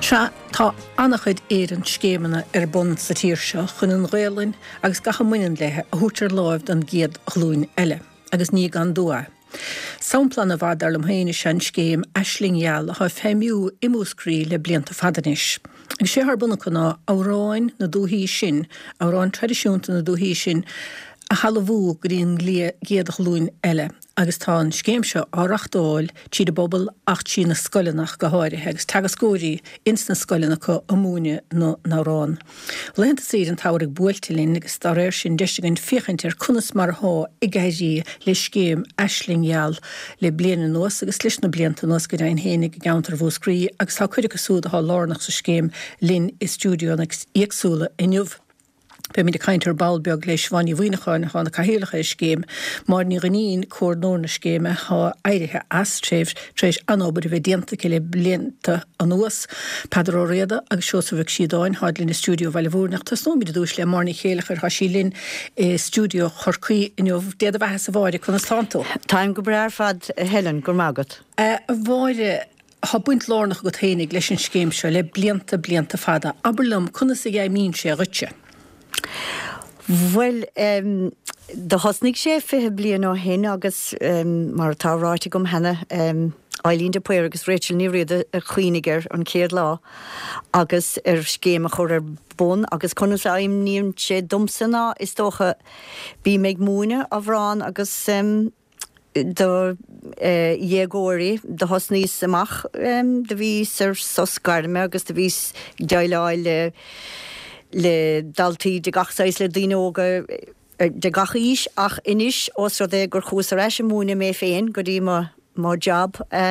Tá annachchuid éan scémanna bun sa tíir seo chun an réalainn agus gacha muinen lethe a thuútar láimh don géad chlúin eile, agus ní gan dua. Samplan a bhd arlam héine sean scéim eislingeal a ha féimiú imúscrí le blianta fadanis. Agus sé ar buna chuna áráin na dúhíí sin, áráin tradiisiúnta na dúhíí sin, a halahú grín géad chlúin eile. Agus tá an scéim seo áreachtáil tíad a bobbal ach tí na scoileanach go háirithe, agus teagas scóirí ins na scoileanach a múne nó nárán. Lenta siad an táirigh buailtilín agus tá réir sin deistegin fiochantir cunas mar há i gairí le scéim eislingeal le bliana nuas agus leis na blianta nuas go daon hénig gaantar bhóscrí agus tá chuide go súda há lárnach sa scéim linn i stúdio agus éagsúla inniuh. Be mi de kainter balbeag leis vanni bhuiinecháin hána cahéalacha scéim, mar ní ganín córdóna scéime há airithe astréh tréis anóbad a bheith dianta le blianta an nuas, Pedro réada agus seo sa bheith siadáin hádlinn i stúdio bheile bhúrnach tas nóid a dúis le marna chéalachar há sí linn i stúdio chorcaí inniuh déad a bheithe sa bháide chun slánto. Táim go brear fad Helen gur mágad. Bháide Tá buint lárnach go hénig leis an scéim seo le blianta fada, aberlum chuna sa ggé mín sé rutse. Well, de hosnig sé fithe blian ó hen agus mar táráite gom henne Eileen de Puer agus Rachel ní riad a chuoiniger an céad lá agus scéim a chur bun agus chuna aim níon sé dumsanna is tócha bí méid múne a bhrán agus do dhégóirí de hosníos amach de vís soscarme agus de vís deáil le daltaí de gachsáis le dínóga de gachaís ach inis os rud gur chús a reis múna mé féin go dtí má job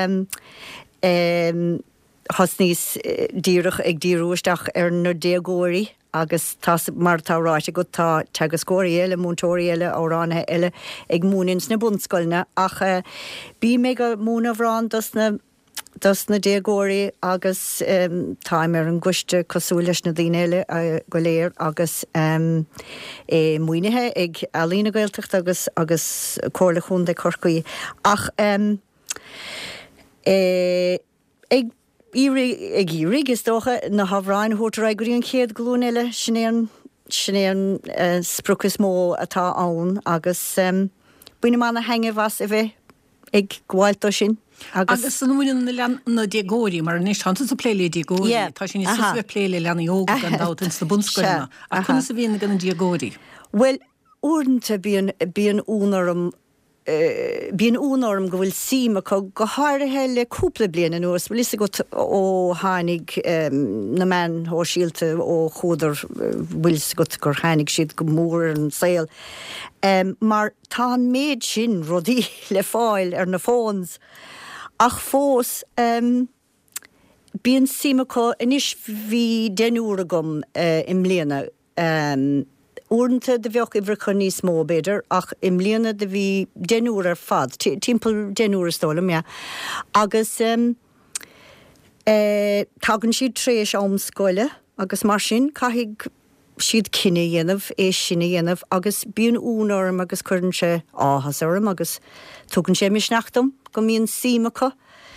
hosníos díirech ag díúisteach na déagóirí agus mar táráite go tá teagas scóirí eile múntóirí eile óránthe eile ag múnins na bunscoilne ach bí mé go múna bhrán dus na déagóirí agus táim an gcuiste cosú leis na daoine eile go léir agus muoinethe ag alína gailteacht agus cóla chun de corcaí ach ag írig is dócha na habhráin thutar ag guríon chéad glún eile sinnéan spruchas mó atá ann agus buine mána henge was a bheith ag gháiltó sin. Agus san múin na diagóirí mar níos hananta sa pléile diagóirí, tá sin is bheith pléile lena óga an dátain sa bunscoilna. A chuna sa bhíonna gan an diagóirí? Well, úrnta bíon únarm go bhfuil síma go háirithe le cúpla bliana nuas, bhfuil is go ó hánig na man ó síalte ó chúdar bhfuil go gur hánig siad go mór an saoil. Mar tá méid sin rodí le fáil na fóns ach fós bíon síma có inis bhí denúra gom im léana úrnta de bheoch ibre chu níos mó beidir ach im léana de bhí denúr ar fad, timpeall denúr stólam, agus tagann siad tréis amscoile agus mar sin caithfidh siad cinenne dhéanamh sinna dhéanamh agus bíon únarm agus chuann sé áthas orm agus tugann sé misneachtam go mbíonn símacha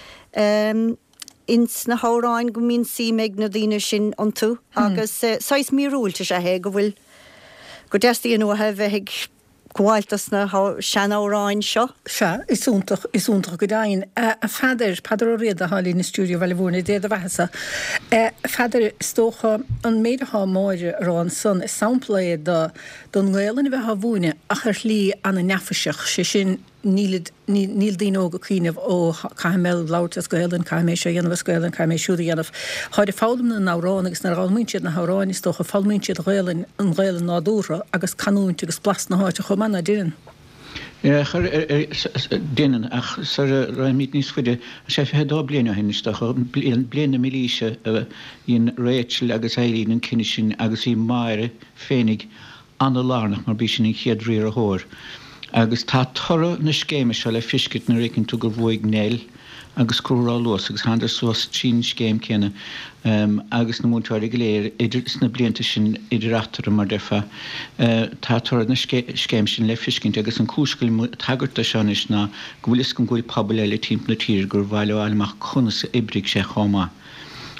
ins na háráin go mbíonn símeig na daoine sin an tú agus 6 míúilte sé hé go bhfuil go deastíí an uathe bheith gháiltas na sean áráin seo. Se, is úntach go dain. A feidir, Pedro réad a hálín na stúdio bheile bhúrna déad a bheithesa. Feidir stócha an méad há máire rán son is sampla don gáilan bheith bhúne a chur lí anna nefaseach sé sin níl dín óga cíineh ó caiimel láirtas goileann caiimé sé dhéanamh goileann caiimé siúda dhéanamh. Háidir fálam na nárán agus na ráilmúntiad na háráin is tócha fáilmúntiad an ghaileann nádúra agus canúint agus plas na háte chumanna dírin. Chur déanaan ach sa raimid níos fuide sé fedá bliana henisteach bliana milíise íon Rachel agus Eileen an cinine sin agus í maire fénig anna lárnach mar bí sin in chéad riar a thóir. Agus tá tora na scéime se le fiscit na récinn tú gur bhuaig néil agus cúrá los agus handar suas tín scéim céine agus na múntáir go léir idir sna blianta sin idirachtar mar defa tá tora na scéim sin le fiscint agus an cúscail tagarta sean is na gohfuil is go gúil poblbal eile timp na tír gur bhaile amach chunas ibrig sé chomá.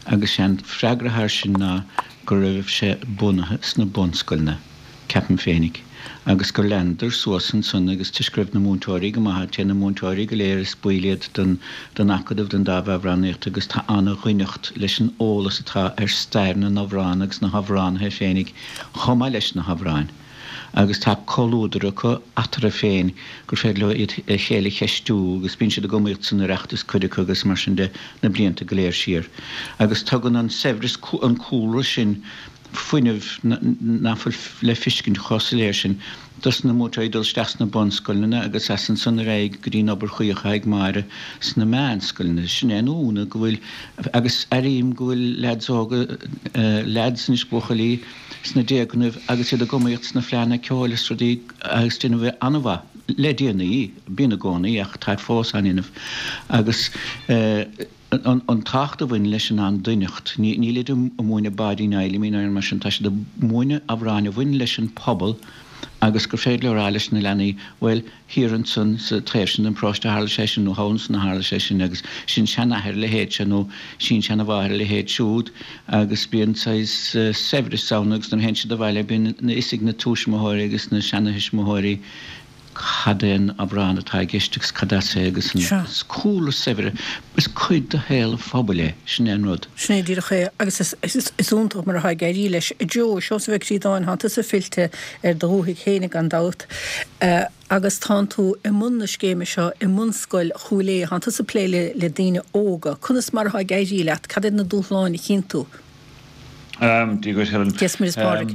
agus sé freigrathir sin ná go raibh sé bunathe sna bonscoilne ceapan féinnig. Agus go lender suasan sun agus tiscrib na múntóirí go maithe te na múntóirí go léir is builiad den acadamh den dábh bhráníocht agus tá anna chuineocht leis an ólas atá stairna na bhrán agus na habhránathe féinnig chomá leis na habhráin. Agus tá colúdra chu atar féin gur fé le chéala cheistú agus bín siad a gomíocht san reachtas chuide agus mar sin de na blianta go léir siar. Agus tugann an sebris an cúra sin fuiineh náfuil le fiscin chosaléir sin dus na mútaidal steas na bonscoilna agus asan san réig go dtí obair chuocha ag maire sna meánscoilna sin éúna go bhfuil agus aríim go bhfuil lead san is buchalí sna déagnamh agus iad a gomíocht sna phleanna ceolalas rudí agus duine bheith anmha ledíana í bína gcónaí ach táid fós aninmh agus an tácht a bhain leis an duinecht. Ní leidir múine baidí naile mí ar mar sin táisi de múine a bhráine bhain leis an pobl agus gur féad leráiles na lenaí bhfuil hiann san sa trésin an próiste hála sé sin nó hás na hála sé sin agus sin seannathir le héad se nó sin seanna bhhair le héad siúd agus bíon severis saonagus na hense do bhile bíon na isig na túismóirí agus na seannathis móirí chadain a bhrána tá geisteachs cadasa agus an cúla severe is chuid de héal fábalé sin éonrod. Sné dí ché agus is úntaach mar a ha gairí leis i deo seo bheith sí dáin hananta sa filte dóthaigh chénig an dat agus tá tú i muna scéime seo i munscoil chuúlé hananta sa pléile le daine óga chunas mar ha gairí leat cadid na dúláin i chinú. Dí go Helen. Yes, Ms. Park.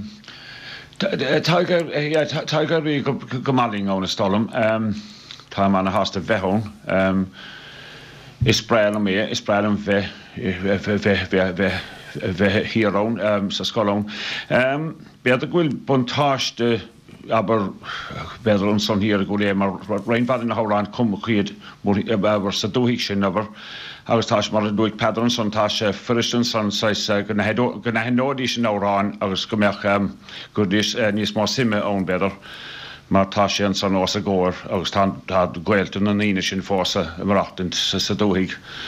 Tágar bí go máling ón stolum tá man a hásta bheithón is spréil mé is spréil an bheith hiarón sa scolón. Bead a bhfuil buntáiste aber beidir an son hir go lé mar reinfad na hárán cum chuiad mar sa dúhiigh sin aber agus tá mar an dúig pedran son tá sé furistan son go na nódí sin árán agus go meach gur níos má siime ón beidir mar tá sé an san os a ggóir agus tá gweilta na níine sin fósa marachtant sa dúhiigh.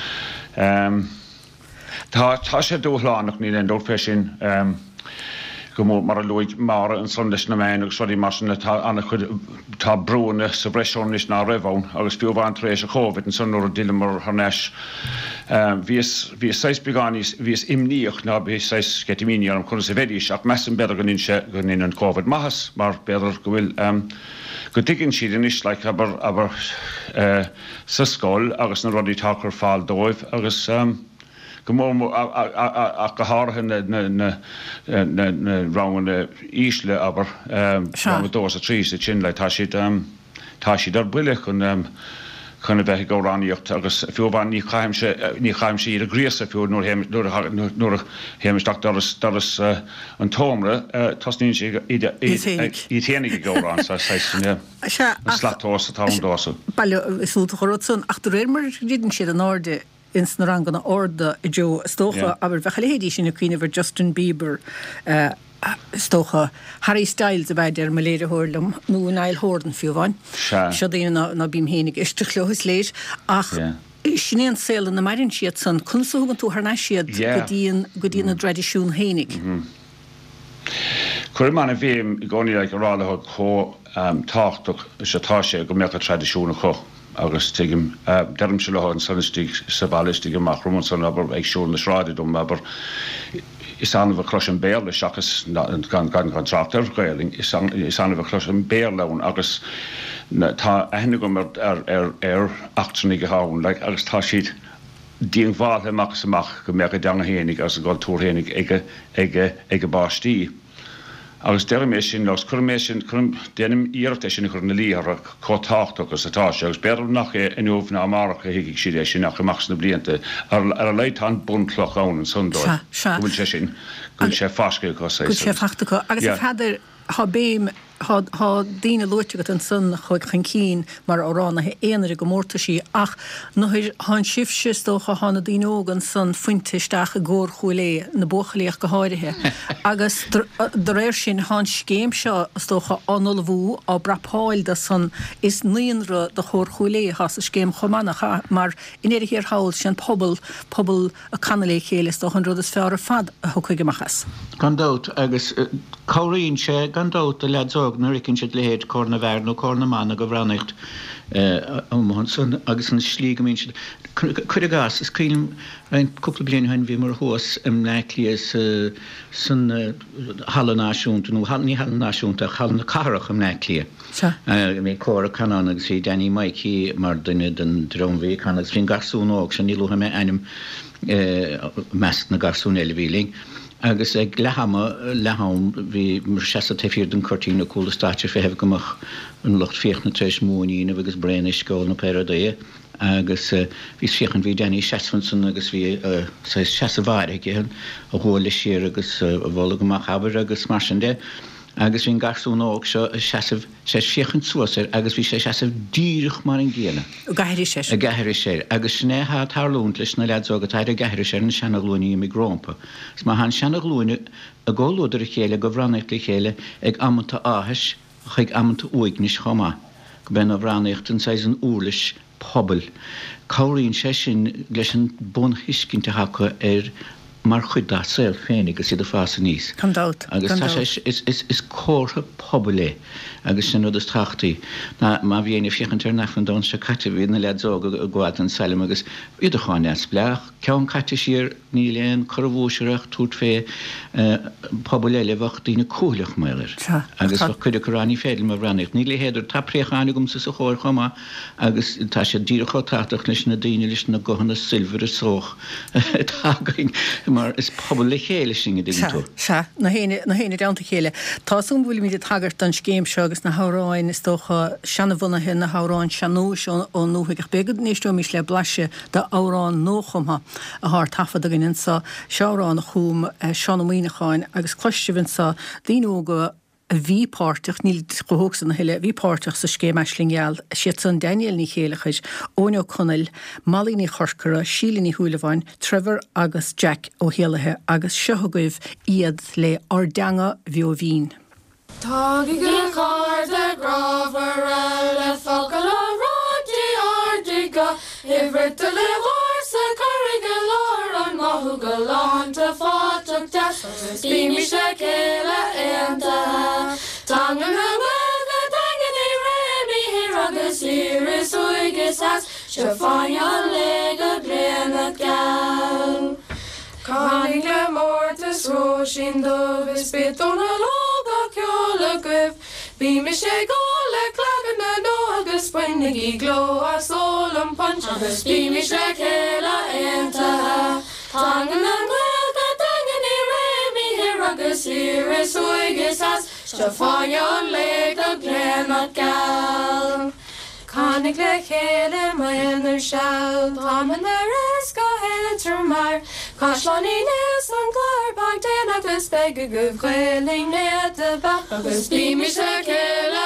Tá sé dúhlánach ní an dúrfé sin go mór mar a luig mar an son leis na main agus soí mar sin anna chud tá brúna sa breisiún is ná rahán agus fiúhhain trééis a chóvid an son nuair a duile mar harnéis. Bhís 6 beánis bhís imníoch ná bhí 6 getimíní an chun sa bhéidir ach meas an beidir gan in an COVID maithas mar beidir go bhfuil go dtiginn siad in is le aber sa scóil agus na rudí táchar fáil dóibh agus go mór a go háthe na rána ísle aber dós a trí a sin le tá siad ar buile chun chuna bheith go ráníocht agus fiúbhain ní chaim sé iad a gríasa fiú nuair héimisteach doras an tómra tasníonn sé í téananig go rán slatós a tádása. Bailile isúta chorótson ach do réir mar rídann siad an áde ins na rangan orda i deo stócha aber bhechalédí sin na cuioine bhar Justin Bieber stócha Harry Styles a bheith ar maléire hórlam nó an eil hórdan fiúháin. Seo daonna na bím hénig isteach leochas léir ach sinnéan sélan na mairinn siad san chunsaúgan tú thna siad go dtíon na tradiisiún hénig. Cuir man a bhíim i gcóí le go rálathe có táchtach se tá sé go mecha tradiisiúna cho. Agus tegim derm se leá an sannistig sa ballistig amach rom san aber ag siúr na sráidum aber is an bh clos an béle seachas gan traktor gailing is an bh clos an béleún agus tá ahinnig gom ar 18 háin le agus tá siad díon bháilthe max amach go mecha deanga hénig as a gáil túrhénig ige bátí. Agus deirméis sin legus chuméis sin déanam íireachta sin chur na líar cótácht agus atá sé agus beir nach inúh na amaracha hiigh siad sin nach amach na blianta ar a leit an buntloch ann an sundóir. Bhfuil sé sin gúil sé fasca go sé. Gúil sé fachta go agus fadidir ha béim ha dína loitegat an sun chuig chan cín mar áránna he éanaar go mórta sí ach nó há sifse tócha hána díógan san fuinteisteach a ggóir chuilé na bóchaléoch go háirithe. Agus de réir sin há céim seo tócha anol bhú á brapáil de san is níonra de chóir chuilé has a céim chomanach mar inéidir hir hail sin pobl a canalé chéile tóchan rud is fear a fad a chuigeachchas. Gandát agus choiríonn sé gandát a leadzog nuair cinn siad léhéad cóna bhar nó cóna manna go bhrannacht san agus an slí go mín siad chuir gas is cílim ein cúpla bliana hain bhí mar thuas léiclí san hallannáisiúnta nó ní hallannáisiúnta hallan na carach léiclí. mé córa canán agus sí Danny Mikey mar duine den dromhí can agus fin garsúnóg san nílú ha mé einnim meast na garsún eilehíling. Agus ag lehama leham hí mar 64 den cortína cúla státe fé hebh gomach an lucht féchna treis múína agus breine scóil na Paradé agus hí féchan hí Danny Shasfanson agus hí 6 bhhair a hóla sér agus bhla gomach habar agus mar sin de. Agus hín garsúnóg seo sé féchan suasir agus bhí sé díirich mar an ggéala. Gaiiri sé. A gaiiri sé. Agus snéthe tarlúnt leis na leadzógad a gaiiri sé an seanna glúine i grómpa. S má han seanna glúine a ggólóidir a chéile go bhrannacht le chéile ag amanta áthais chuig amanta uignis chomá. Go ben a bhrannacht an sais an úrlis pobl. Cóiríonn sé sin leis an bun hiscinnta hacha mar chud dá saoil féinnig agus iad a fása níos. Candát. Agus tá sé is cótha poblé agus sin rud is trachtaí. Má bhíana fiochantar nachfan don se caite bhí na leadzóg a gháil an saoil agus iad a cháin bleach, ceann caite siar ní léon chorhúiseach tút fé poblé lehach dína cúlach méir. Agus chuide choránní féidir mar bhrannacht. Ní le héidir tapréchanigum sa chóir chomá agus tá sé dírachotáach leis na daine leis na gohanna silver a sóch. Tágaing mar is pobl le chéile sin tú. Se na héine deanta chéile. Tásún bhfuil mí tagart an céim seo agus na háráin is tócha seanna bhunathe na háráin seanúis ó nóhuiigh begad níostú mís le blaise de árán nóchomha a th tafad a gin sa seárán chuúm seanmíineáin agus cloistivin sa díóga a bhípáirteach níl gohógsan na heile bhípáirteach sa scéim eislingeal siad san Daniel ní chéalachaid óneo Connell, Malíní Chorcara, Sílíní Húlaháin, Trevor agus Jack ó héalathe agus seogaibh iad le ardeanga bheo bhín. Tági go cáda gráfar le focail a rádi ardiga Ivrita le hórsa carriga lár an mahu go lánta fátach tas Bími se céile éanta Tangan na bhaga tangan I rémi hir agus iris uigus as Se fáin le go bléanad gal Cánig le mórtas rósin dogus bitón a lóga ceola gwyf Bími sé góla clagan na nógus buinnig I gló a sól an punch agus Bími sé céile éanta Tangan na bhaga tangan I rémi hir agus iris uigus as Se fáin le go bléanad gal Cánig le chéile maenar seall Táman ar is go héidir mar Cáislání nes an glár bag den agus bega go bhhuiling néad a bach agus bími se céile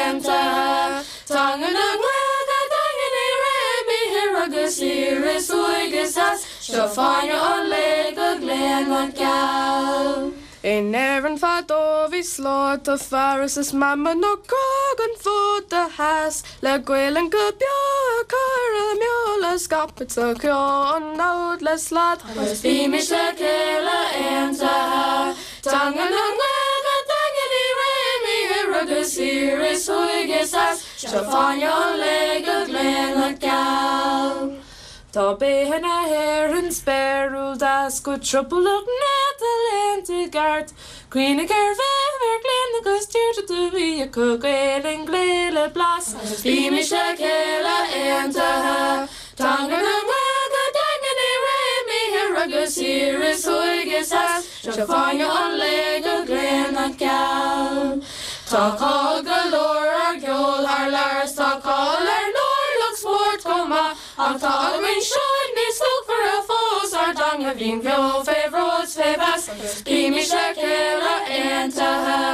éanta Tangan a gwaga tangan I rémi hir agus iris uigus as Se fáin le go bléanad gal In an fad óhí slát a faras is mamma nó cogan fód a has Le ghuilan go beá cara meola scapit a ceá an nád le slát Agus bími se céile éanta Tangan an gwaga tangan I rémi hir agus iris uigus as Se fáin le go bléanad gal Tá béhan a hair an sparrow das go trouble net a lente gart Queen gur ver glen agus tíirte du vi a cogéil an gléile blas Bími se céile éanta Tangan an gwaga tangan I rémi hir agus iris uigus as Se fáin le go bléanad gal Tá call galore ar geol ar lars Tá call ar Norloch sport coma Ach tá alwyn sioed ni slwg for a fós Ar dang a fi'n fio fe frods fe bas Bími se céile éanta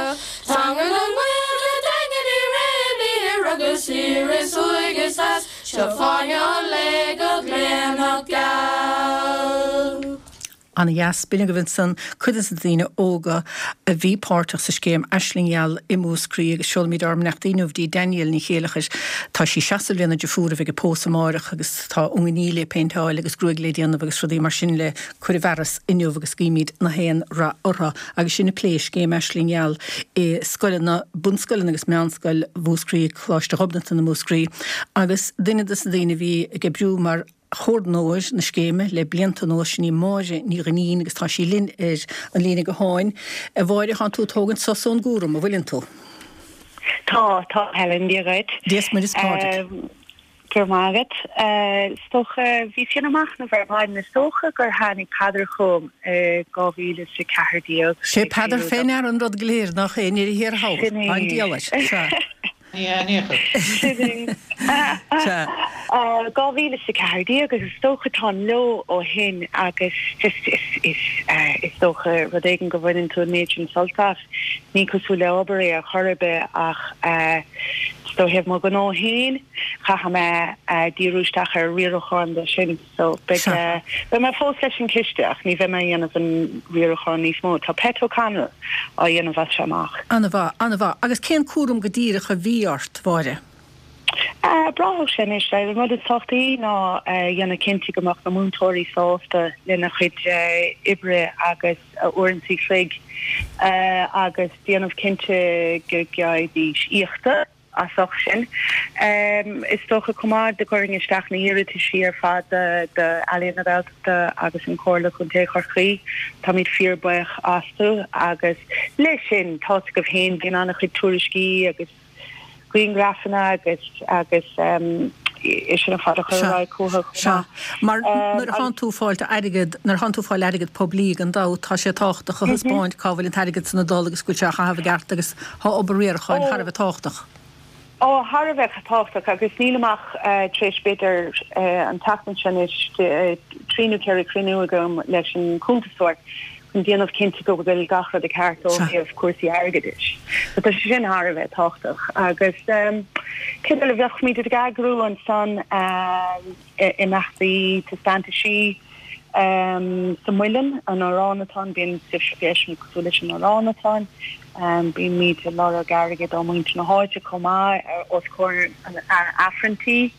Tangan and wheel a dangany rainy rugged serious wiggis as Shafanya leg of Glen Gal. Anna Jas bin go san chudas dtíine óga a bhí páirteach sa scéim Aislingeal I Múscrí agus seolmid arm nach daoinmhdí Daniel ní chéalachas tá sí 60 bliana de fúra bheith pósamáireach agus tá unganíle péintáil agus grúig le déanamh agus rudí mar sin le chuirhheras inniuh agus cíimiid na héan ra orra agus sinna pléis céim Aislingeal I scoile na bunscoile agus meanscoil Múscrí chláiste Hobnatan na Múscrí agus duine de sa daoine bhí go brú mar chód nóis na scéime le blianta nóis ní máide ní gnín agus tá sí linn an lína go háin a bháide an tú tógann sasón gúrum a bhfuilinn tú. Tá Helen díagad. Díos mar is páideach. Gur mágad. Stocha bhí sin amach na bharbáid na stocha gur hánig cadar chum 2014 díag. Sé pedar féin ar an rud gléir nach é ní hir há. An díalais. Gáhíle sa cehardí agus is stocha lo ó hin agus just is stocha rudéigen go bhfuin tú méid an soltaf ní cosú le obair a chorbe ach sto hef mo gan ó hin cha me díúisteach ar riarocháin de sin so be me fós leis an cisteach ní bheith me dhéanamh an riarocháin níos mó tá Petro Canal á dhéanamh bheit semach. Anna bha agus cén cuarum go dtíreach a bhíart bháire. Brath sin is le mud sochtaí ná dhéanana cinnti gomach na múntóirí sásta lena chud ibre agus uintí chlig agus déanamh cinnte go gaidí íochta a soch sin. Is stocha cumá de chuing isteach na iiriti siar fad de alíonna Belta agus an cóla chun té chorchaí tá míid fíor buich asú agus leis sin tá go bhhéin bhíon anna chud túriscí agus Green Grafana agus is sin a fada chuirá cuacha. Mar nar han tú fáilte airigid nar han tú fáil airigid poblí an dá tá sé táchtach a chuspáint cábhfuil an airigid san dá agus scuilteach a hafh gart agus há obaríarchain Harbh táchtach. Ó Harbh táchtach agus nílamach tréis beidir an tatan sin is tríú ceir crinú agam leis an cúntaúir. An déanamh cinnte go bhfuil gachra de ceart ó of cuasaí airgadis. But tá sin Harbh táchtach agus cid le bheoch míad a gagrú an san I meachtaí tá stanta sí sa muilin an áránatán bíon sifsféisiú cosú leis an áránatán bíon míad a lára garigid ó muinte na háide comá os cóir an affrantí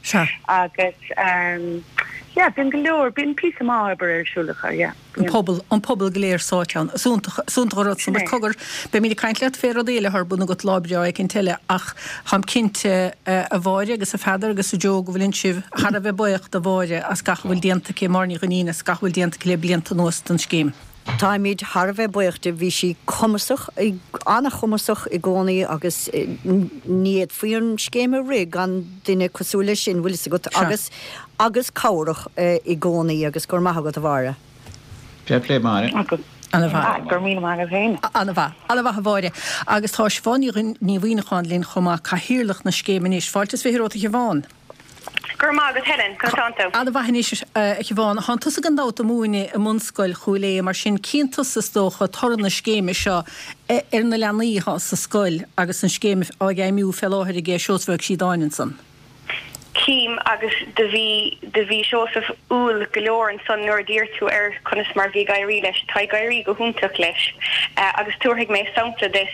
agus bin goor bin pí má bersúlacha an pobl goléir sátean súntarrad san cogur be mí caiint le fé a déile th buna go lábreá ag cin teile ach ham cinnte a bháide agus a feidir agus a joog bhfuiln sibh Har a bheith buocht a bháide as gachfuil dianta cé marní gonína gachfuil dianta le blianta nóst an scéim. Tá míid Harbh buochta bhí sí chumasach anna chumasach I gcónaí agus níiad faoin scéime rig an duine cosúla sin bhfuil sa go agus cáireach I gcónaí agus gur maithagad a bhara. Plé mar. gur mí agus héin. Anna bha bháide agus tá sháinní ní bhíoineáin lín chumá caithíirlach na scéimine is fáiltas bhéróta bháin. Gur mágad Helen contanto. Anna bhanis bháin han tusa an dáta múine a munscoil chuilé mar sin cíntas sa tócha thoranna scéime seo ar na leanaíthe sa scoil agus an scéime á gaiimiú felláthir I ggé seosbheh sí dáin san. Cím agus de bhí seosah úl goleor an san nuair dír tú chunas mar bhí gaiirí leis tá gaiirí go húntaach leis agus túthaigh mé sampla dis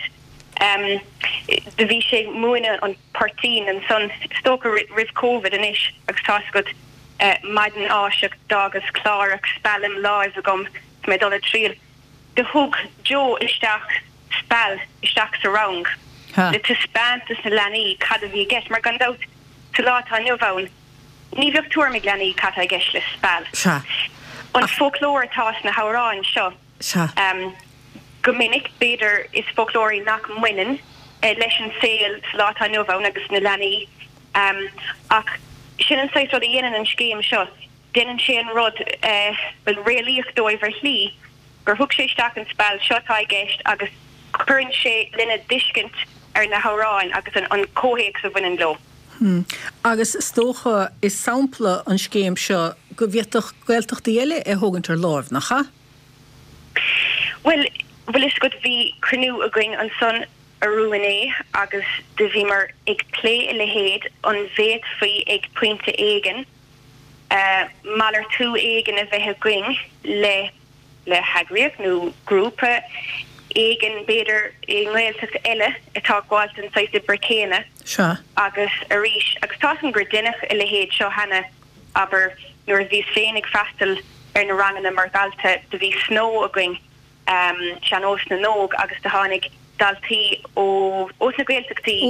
de bhí sé muine an partín an san stocha rih COVID in isis agus tá go maidan áiseach dagus clárach spellim láimh a gom mé dola tríal de thug Jo isteach spell isteach sa rang le tu spantas na leanaí cad a bhí gceist mar gandát tu látá nuamháin ní bheoh túir me leanaí cad a gceist le spell. An folklór tá na hárán seo. Go minic beidir is folklórí nach muinen leis an saoil látá nuamháin agus na leanaí ach sin an saoil a dhéanaan an scéim seo déanaan sé an rud bfuil réalaíocht dóibhar hlí gur thug sé isteach an spell seo tá gceist agus chuann sé linne discint ar na hárán agus an cóhéic sa bhain lo. Agus stócha is sampla an scéim seo go bhíoch gailteach déile thugann ar láimh nach cha? Well is good bhí cruú a going an son ruiné agus de vimer ag lé le héad an bhéad faoi ag pointe éigen malar tú éigen a bheitthe going le hagriach nó grúpa éigen beidir nghailteachta eile atá gháilt an saite Burcéna agus a ríis agus tá an gur duineach i le héad seo hena aber nuair bhí féinnig freastal ar na rangan mar galta de bhí snó a going sean os na nóg agus de hánig daltaí ó na gaeltachtaí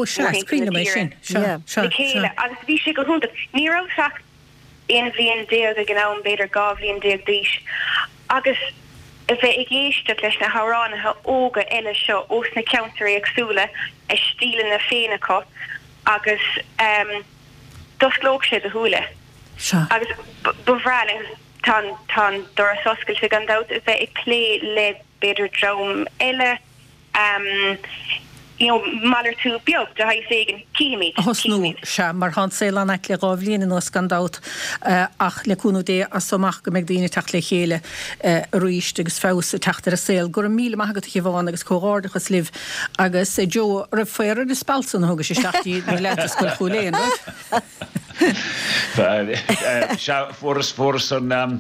chéile agus bhí sé go húnta ní raach éana bhíon déag a gná beidir gá bhíon déag díis agus a bheith ag éisteach leis na háránathe óga eile seo os na counterí agsúla a stílan na féinachá agus doslóg sé a thuúla agus bhráling tá doras oscailte gan dat a bheith ag lé le beidir drom eile malar tú beag de ha ségan cíimi. Hosnú se mar han sé an le gáhlíon in os gandát ach leúnú dé a somach go meid daine techt le chéile roiiste agus fása teachtar a sil gur míle maigad bháin agus cóárdachas liv agus Jo ra féir de spalsan thugus sé staí letascoil chuléon. Fóras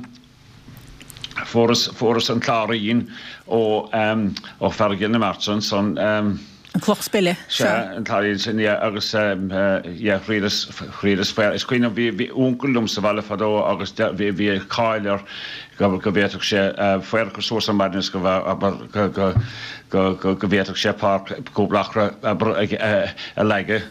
an chláiríon ó fergin na Martin son an clochspille an chláiríonn sin agus chrídas fér is cuioine bhí únculm sa bhile fadó agus bhí cáilear go bhéach sé fér go soas an maidnis go bhéach sé cóblachra a leige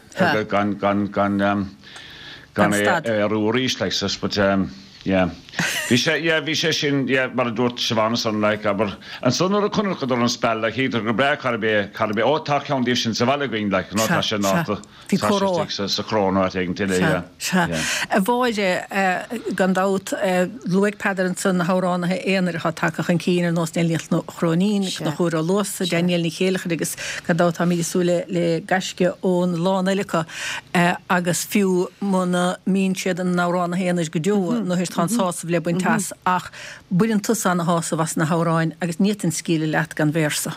gan rúrís leis but Bhí sé sin mar a dúirt sehána san le aber an sunú a chunir go an spell le híidir go bre charbé ótá cheandíh sin sa bhile going le ná sé ná sa chrón ag tiile. A bháide gandát luigh peidir an san na háránathe éanaar a takeach an cíar nás déliacht na chrónín na chuúr a losa Daniel ní chéalacha agus gandát mísúla le gaisce ón lánailecha agus fiú muna mín siad an náránna héanaar go dúa nó hir tá sása le buin tas ach buin tusa na hása was na háráin agus nítan scíle leat gan versa.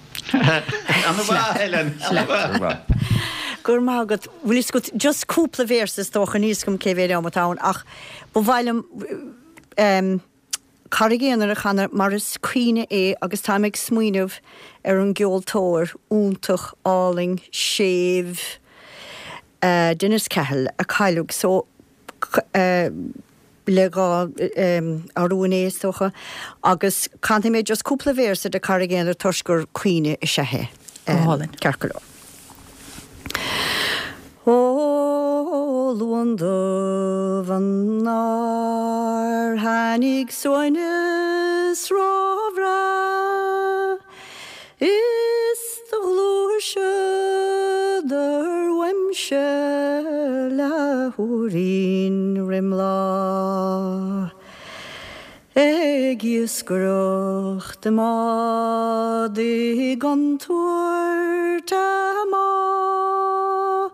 Gur mágad bhfuil is go just cúpla versas dócha níos gom céhhéir am atán ach bu bhhailm carigéanar a chana mar is cuine agus tá ag smuoineh ar an geoltóir úntach áling séh dunas cehel a caiilug so le gá arúnééis socha agus canta méid just cúpla versa de carigéanar tosgur cuine i sethe cearcoló. Ó luanda van nar hanig soines rovra is the glúse der wemse la húrin rimla Egiusgroch de ma de gantor ta ma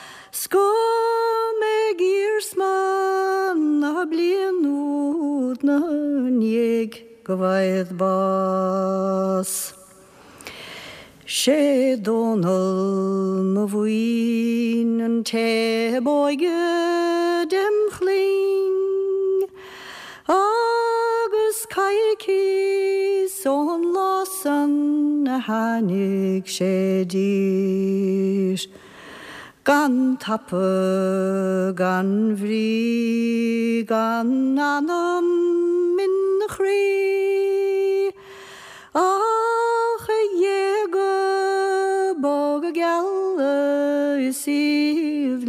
Skål med girsman na blien ut na njeg gvaid bas. She donal ma vuin an te boige dem chling. Agus kaiki son losan na hanig she dir. Gan tappe, gan vri, gan anam min chri. Ach, jege boge gelle siv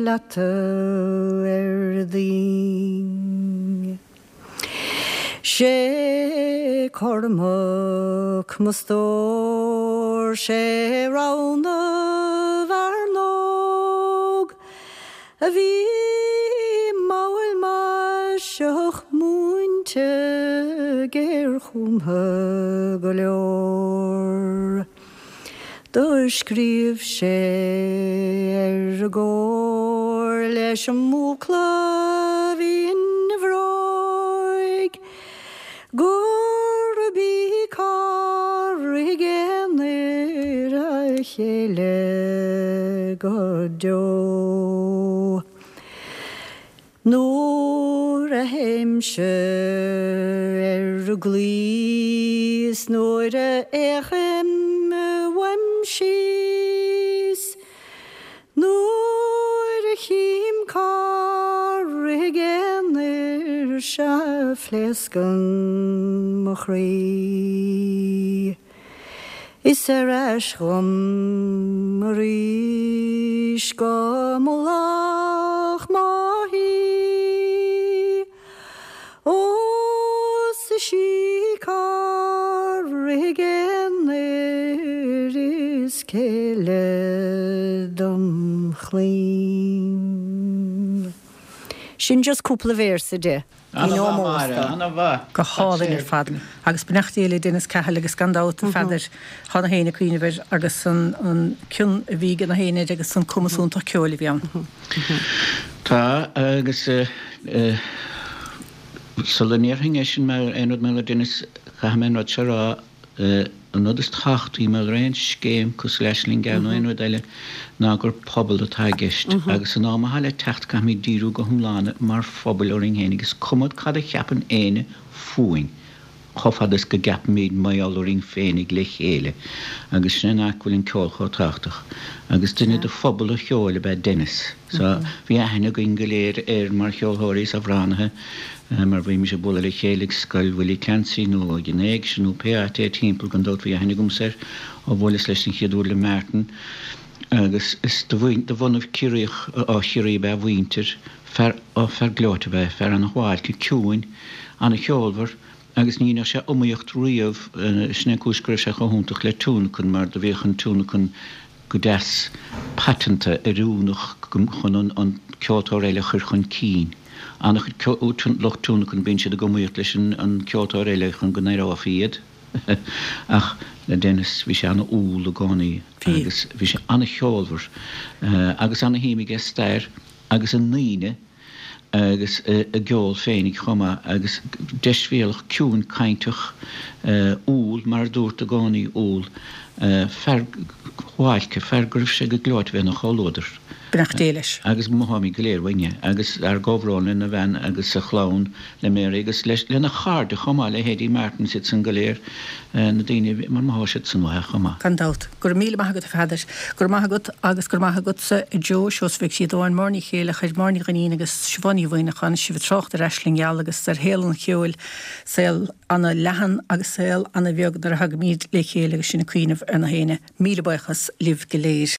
latte erding. She kormak mustor, she raune varnog. A vi maul ma shoch muinte ger golor. Då skriv she gor leis mukla vin vroig. Gor bi kar igen chele go do. Nóir a heimse glís, nóir a échem wamsís, nóir a chím carrigen se flesken mo chrí. Is rom ríis go lach mahi, o sa sí carrigen is céile dom chlín. Sin just cúpla versa de. Anna bha. Go hálainn fadan. Agus benachtaíile dunas cehall agus gandáta feidir hána héna cuioinehir agus an ciún a bhí na héine agus san cumasúnta ceola bheann. Tá agus Solníorthing sin mar einod me dunas chamen rod será an nudus tachtí me réin scéim cos leisling gan einod eile ná gur pobl atá gist agus an áma haile techt ga mí díú go humlána mar phobal oring hénig gus cumod cad a cheapan éine fuing chofadas go gap míid maiall oring fénig le chéile agus sin achfuilin ceolchá tachtach agus duine de phobal a cheola be Dennis so bhí aithne go ingoléir mar cheolthóirí sa bhránathe mar bhí me sé bula le chélig scoil bhfuil cansaí nó gnéig sin nó PAT timppla gan dót bhí aithne gomsir ó bhlas leis an chiadú le Merton agus is de bhhanamh ciríoch á chiirí be bhhaintir fer glóta bheith fer an gháil go ciúin an cheolbhar agus nína sé omíocht riamh sna cúscra sé go húntaach le túnachan mar de bhéchan túnachan go deas patenta arúnach chun an ceoltá réile chur chun cín. Annach loch túnachan bín siad a gomíocht leis an ceoltá réile chun go néire á fiad. Ach le Dennis bhí sé anna úl a gánaí agus bhí sé anna cheolbhar agus anna híimige stair agus an níine agus a geol féinnig chuma agus deisbhéalach ciún caintach úl mar dúirt a gánaí úl chháilce fergribh sé go glóit bheith nach cholóidir. Benachtaílis. Agus mohamí goléirhaine agus ar góhránin a bhein agus a chlán le mé agus leis lena cháde chumá le hédí Merton sit san goléir na daine mar máisiid san bhaith chumá. Gandát. Gur míle maithagad a feidir. Gur maithagad agus gur maithagad sa Jo seos bheith siad óin marní chéile chuid marní ganín agus sibhaní bhainechan si bh trocht a reisling agus ar hélan cheúil saoil anna lehan agus saoil anna bheag nar hag míad le chéile agus sinna cuioineh ar na héine míle baichas libh goléir.